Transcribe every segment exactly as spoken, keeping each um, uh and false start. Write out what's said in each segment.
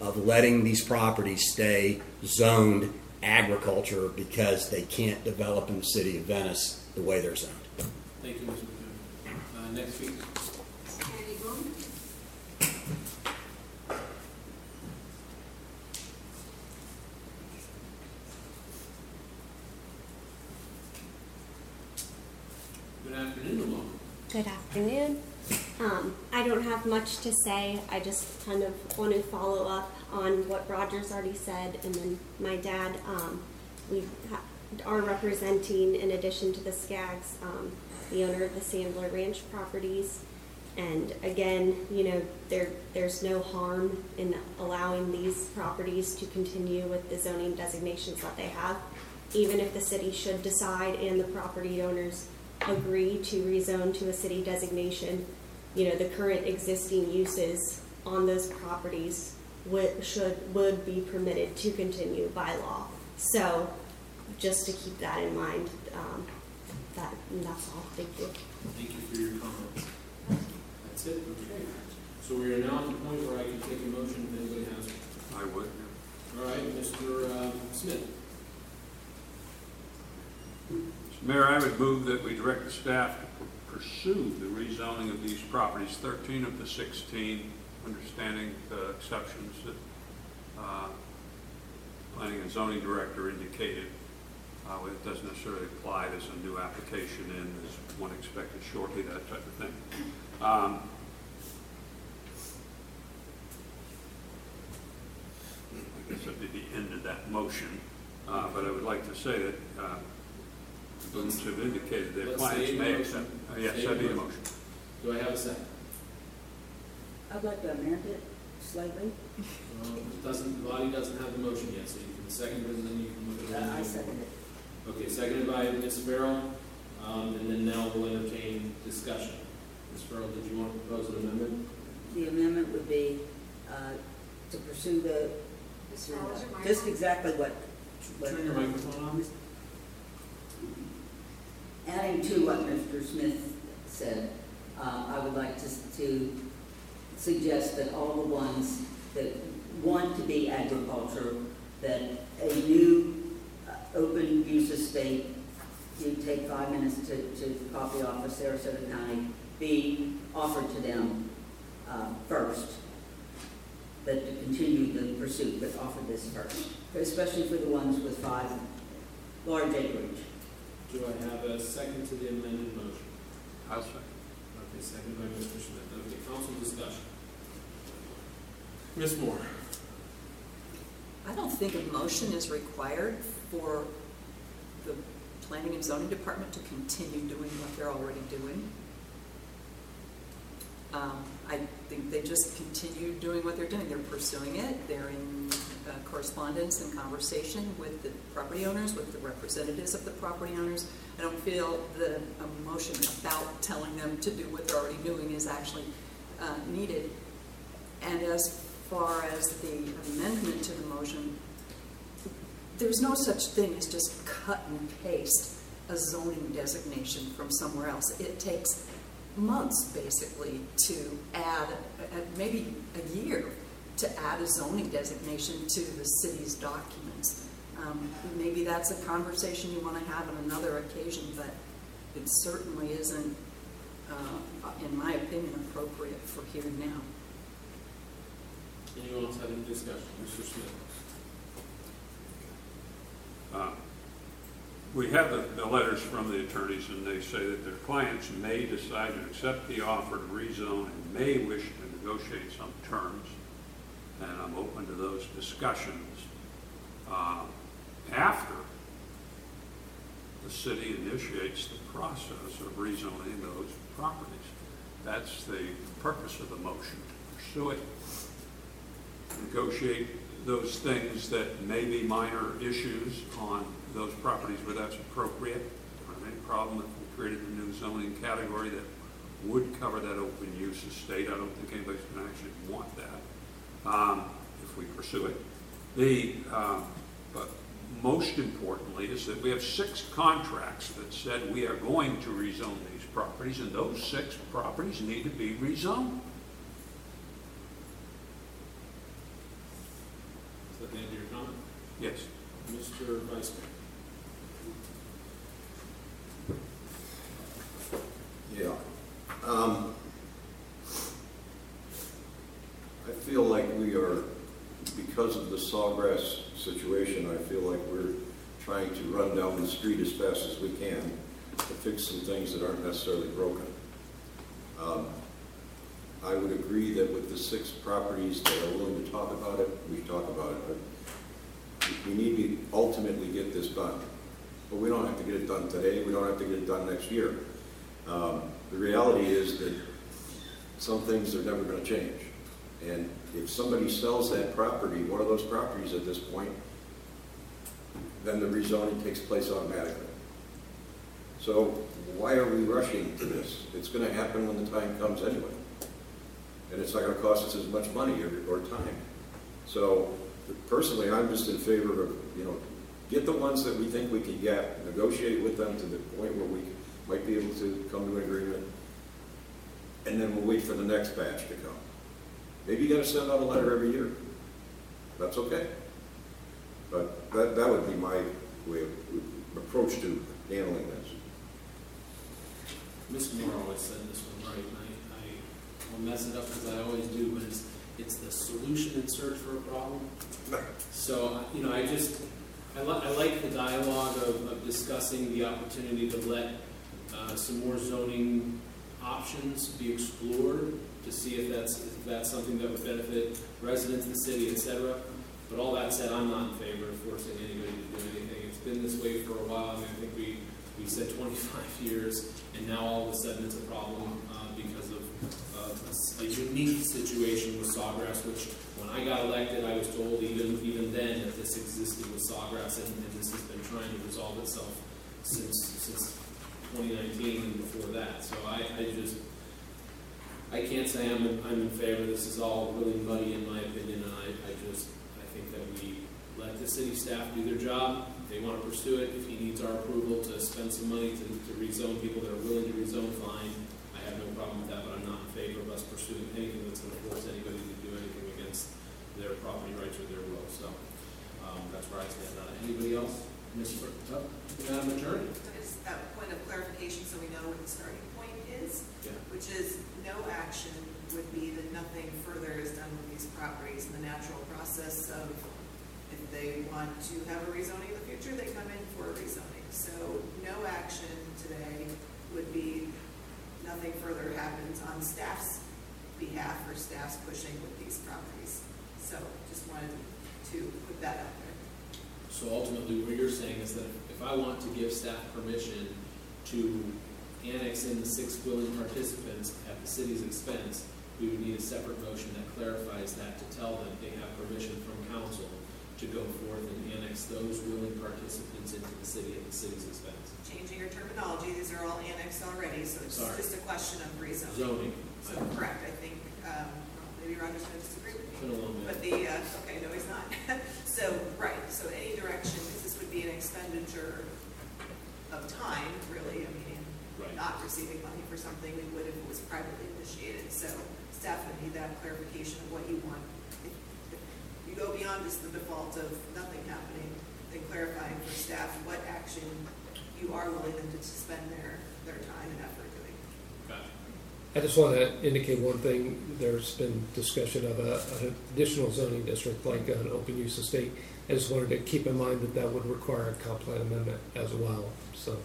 of letting these properties stay zoned agriculture because they can't develop in the city of Venice the way they're zoned. Thank you, Mister McDonough. Uh, next speaker. Kennedy Blunt. Good afternoon, Alon. Good afternoon. Um, I don't have much to say. I just kind of want to follow up on what Roger's already said, and then my dad. Um, we ha- are representing, in addition to the Skaggs, um, the owner of the Sandler Ranch properties. And again, you know, there there's no harm in allowing these properties to continue with the zoning designations that they have, even if the city should decide and the property owners agree to rezone to a city designation. You know, the current existing uses on those properties would should would be permitted to continue by law. So, just to keep that in mind, um, that and that's all. Thank you. Thank you for your comments. That's it. Okay. So we are now at the point where I can take a motion if anybody has one. I would. All right, Mister Uh, Smith. Mayor, I would move that we direct the staff to pursue the rezoning of these properties, thirteen of the sixteen, understanding the exceptions that uh, Planning and Zoning Director indicated. Uh, it doesn't necessarily apply. There's a new application in, there's one expected shortly, that type of thing. Um, I guess that'd be the end of that motion, uh, but I would like to say that uh, the Boones have indicated their Let's clients say may the accept. motion. Uh, yes, Say that'd the be a motion. motion. Do I have a second? I'd like to amend it slightly. Well, it doesn't, the body doesn't have the motion yet, so you can second it and then you can look at it. Uh, I second it. Okay, seconded by Miz Farrell, um, and then now we'll entertain discussion. Miz Farrell, did you want to propose an amendment? The amendment would be uh, to pursue the, Miz Farrell, is your mic just on? exactly what. what- Turn your microphone on. Adding to what Mister Smith said, uh, I would like to, to suggest that all the ones that want to be agriculture, that a new uh, open use estate, you take five minutes to, to the copy office, Sarasota County, be offered to them uh, first, but to continue the pursuit, but offer this first, especially for the ones with five large acreage. Do I have a second to the amended motion? I'll second. Okay, seconded by Mister Smith. Okay, council discussion. Miz Moore. I don't think a motion is required for the Planning and Zoning Department to continue doing what they're already doing. Um, I think they just continue doing what they're doing. They're pursuing it. They're in uh, correspondence and conversation with the property owners, with the representatives of the property owners. I don't feel that a motion about telling them to do what they're already doing is actually uh, needed. And as far as the amendment to the motion, there's no such thing as just cut and paste a zoning designation from somewhere else. It takes months, basically, to add, uh, maybe a year, to add a zoning designation to the city's documents. Um, maybe that's a conversation you want to have on another occasion, but it certainly isn't, uh, in my opinion, appropriate for here now. Anyone else have any discussion? Mister Smith. Uh, We have the, the letters from the attorneys, and they say that their clients may decide to accept the offer to rezone and may wish to negotiate some terms, and I'm open to those discussions uh, after the city initiates the process of rezoning those properties. That's the purpose of the motion, to pursue it, negotiate those things that may be minor issues on those properties where that's appropriate. I don't have any problem if we created a new zoning category that would cover that open use estate. I don't think anybody's going to actually want that um, if we pursue it. The, um, but most importantly is that we have six contracts that said we are going to rezone these properties, and those six properties need to be rezoned. that the end of your comment? Yes. Mister Vice Mayor. Yeah. Um, I feel like we are, because of the Sawgrass situation, I feel like we're trying to run down the street as fast as we can to fix some things that aren't necessarily broken. Um, I would agree that with the six properties that are willing to talk about it, we talk about it. But we need to ultimately get this done. But we don't have to get it done today. We don't have to get it done next year. Um, the reality is that some things are never going to change. And if somebody sells that property, one of those properties at this point, then the rezoning takes place automatically. So why are we rushing to this? It's going to happen when the time comes anyway. And it's not going to cost us as much money or, or time. So personally, I'm just in favor of, you know, get the ones that we think we can get, negotiate with them to the point where we might be able to come to an agreement, and then we'll wait for the next batch to come. Maybe you got to send out a letter every year. That's okay. But that, that would be my way of approach to handling this. Mister Moore always said this one right, and I, I will mess it up because I always do, but it's, it's the solution in search for a problem. So, you know, I just, I, li I like the dialogue of, of discussing the opportunity to let uh, some more zoning options be explored to see if that's, if that's something that would benefit residents, the city, et cetera. But all that said, I'm not in favor of forcing anybody to do anything. It's been this way for a while. I mean, I think we, we said twenty-five years, and now all of a sudden it's a problem uh, because of uh, a, a unique situation with Sawgrass, which when I got elected, I was told even even then that this existed with Sawgrass, and, and this has been trying to resolve itself since since twenty nineteen and before that. So I, I just, I can't say I'm in, I'm in favor. This is all really muddy in my opinion, and I, I just, I think that we let the city staff do their job. If they want to pursue it, if he needs our approval to spend some money to, to rezone people that are willing to rezone, fine. I have no problem with that, but I'm not in favor of us pursuing anything that's going to force anybody to do anything against their property rights or their will. So um, that's where I stand on it. Anybody else? Mister Oh, Madam Attorney. Just a point of clarification so we know what the starting point is, Yeah. which is no action would be that nothing further is done with these properties in the natural process of if they want to have a rezoning in the future, they come in for a rezoning. So no action today would be nothing further happens on staff's behalf or staff's pushing with these properties. So just wanted to put that out there. So ultimately, what you're saying is that if I want to give staff permission to annex in the six willing participants at the city's expense, we would need a separate motion that clarifies that to tell them they have permission from council to go forth and annex those willing participants into the city at the city's expense. Changing your terminology, these are all annexed already, so it's Sorry. just a question of rezoning. Zoning. So correct, I think, um, well, maybe Roger's going to disagree with It's me. been a long But day. the, uh, okay, no, he's not. So, right, so any direction, because this would be an expenditure of time, really, I mean, Right. not receiving money for something we would if it was privately initiated. So staff would need that clarification of what you want. If, if you go beyond just the default of nothing happening, then clarifying for staff what action you are willing them to spend their, their time and effort doing. Gotcha. I just want to indicate one thing. There's been discussion of a, an additional zoning district like an open use estate. I just wanted to keep in mind that that would require a comp plan amendment as well. So,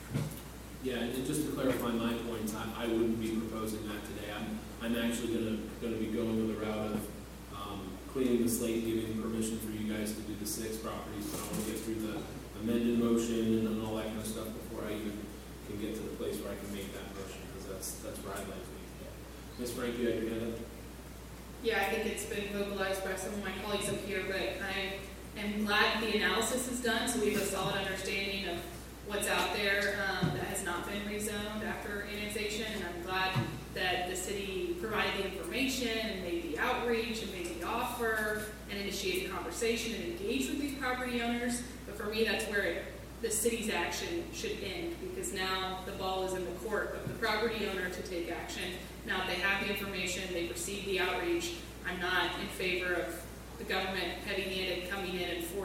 Yeah, and just to clarify my point, I, I wouldn't be proposing that today. I'm, I'm actually gonna, gonna be going with the route of, um, cleaning the slate, giving permission for you guys to do the six properties, but I wanna get through the amended motion and all that kind of stuff before I even can get to the place where I can make that motion, because that's, that's where I'd like to be. Miz Frank, you had your hand up? Yeah, I think it's been vocalized by some of my colleagues up here, but I am glad the analysis is done, so we have a solid understanding of what's out there um, that has not been rezoned after annexation, and I'm glad that the city provided the information and made the outreach and made the offer and initiated conversation and engaged with these property owners. But for me, that's where it, the city's action should end, because now the ball is in the court of the property owner to take action. Now, if they have the information, they've received the outreach, I'm not in favor of the government heavy-handed coming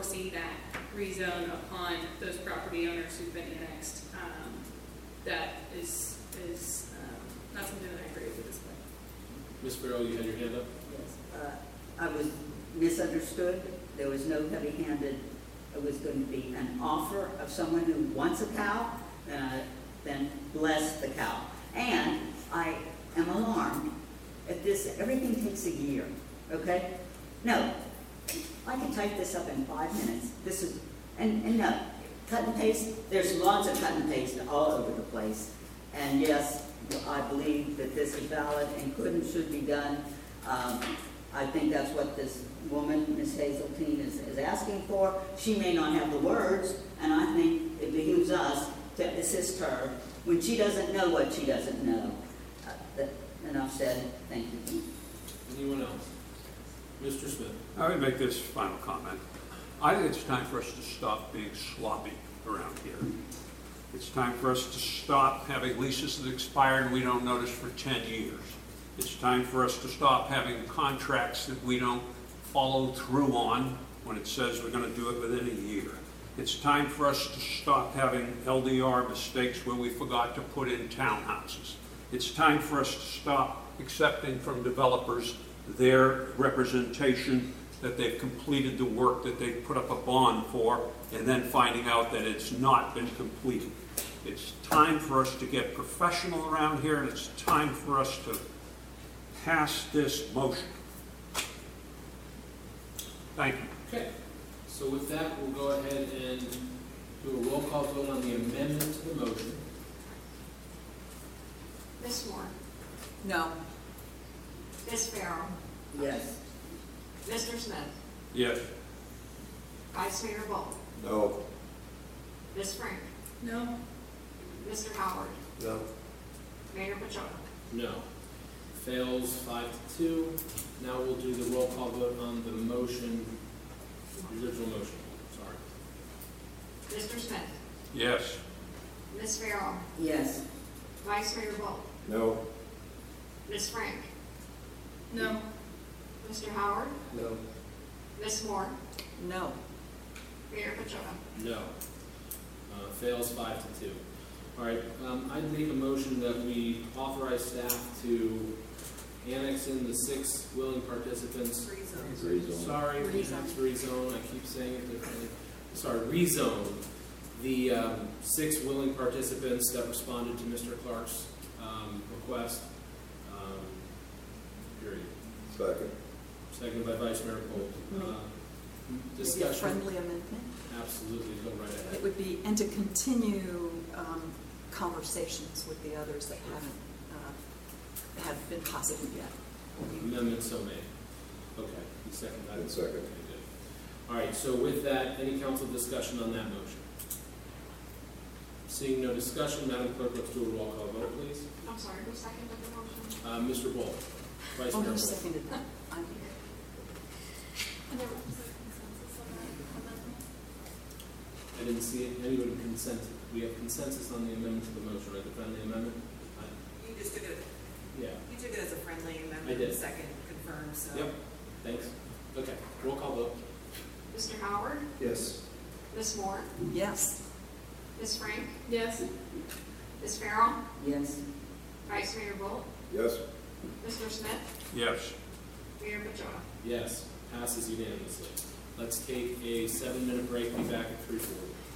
foresee that rezone upon those property owners who've been annexed. Um, that is, is, um, not something that I agree with at this point. Miz Farrell, you had your hand up? Yes, uh, I was misunderstood. There was no heavy-handed, it was going to be an offer of someone who wants a cow, then I, then bless the cow. And I am alarmed at this, everything takes a year, okay? No, I can type this up in five minutes. This is, and, and no, cut and paste, there's lots of cut and paste all over the place. And yes, I believe that this is valid and could and should be done. Um, I think that's what this woman, Miz Hazeltine, is, is asking for. She may not have the words, and I think it behooves us to assist her when she doesn't know what she doesn't know. Uh, that, enough said. Thank you. Anyone else? Mister Smith? I would make this final comment. I think it's time for us to stop being sloppy around here. It's time for us to stop having leases that expire and we don't notice for ten years. It's time for us to stop having contracts that we don't follow through on when it says we're going to do it within a year. It's time for us to stop having L D R mistakes where we forgot to put in townhouses. It's time for us to stop accepting from developers their representation that they've completed the work that they've put up a bond for and then finding out that it's not been completed. It's time for us to get professional around here, and it's time for us to pass this motion. Thank you. Okay, so with that, we'll go ahead and do a roll call vote on the amendment to the motion. Miz Moore, No. Miz Farrell, Yes. Mister Smith, Yes. Vice Mayor Bolt, No. Miz Frank, No? Mister Howard, No. Mayor Pachota. No. Fails five to two. Now we'll do the roll call vote on the motion, the original motion, sorry. Mister Smith, Yes. Miz Farrell, Yes. Vice Mayor Bolt, No. Miz Frank, No? Mister Howard, No. Miz Moore, No. Mayor Pachota. No. Uh, fails five to two. All right, um, I'd make a motion that we authorize staff to annex in the six willing participants. Free zones. Agree zone. Sorry, Rezone. it's rezone, I keep saying it differently. Sorry, rezone the um, six willing participants that responded to Mister Clark's um, request. Um, period. Second. Seconded by Vice Mayor Bolt. Uh, Maybe a discussion. friendly amendment. Absolutely, go right ahead. It would be, and to continue um, conversations with the others that haven't, uh, have been positive yet. Amendment so made. Okay, you second that? And second. Okay, good. All right, so with that, any council discussion on that motion? Seeing no discussion, Madam Clerk, let's do a roll call vote, please. I'm sorry, who seconded the motion? Uh, Mister Bolt, Vice Oh, Mayor who Bolt. seconded that? I'm- And there was a consensus on that amendment? I didn't see it. Anyone consented? We have consensus on the amendment to the motion, right? The friendly amendment? I- You just took it, Yeah. you took it as a friendly amendment. I did. Second confirmed, so. Yep. Thanks. Okay, roll call vote. Mister Howard, Yes. Miz Moore, Yes. Miz Frank, Yes? Miz Farrell, Yes. Vice Mayor Bolt, Yes. Mister Smith, Yes. Mayor Pachota. Yes, passes unanimously. Let's take a seven-minute break. Be back at three forty.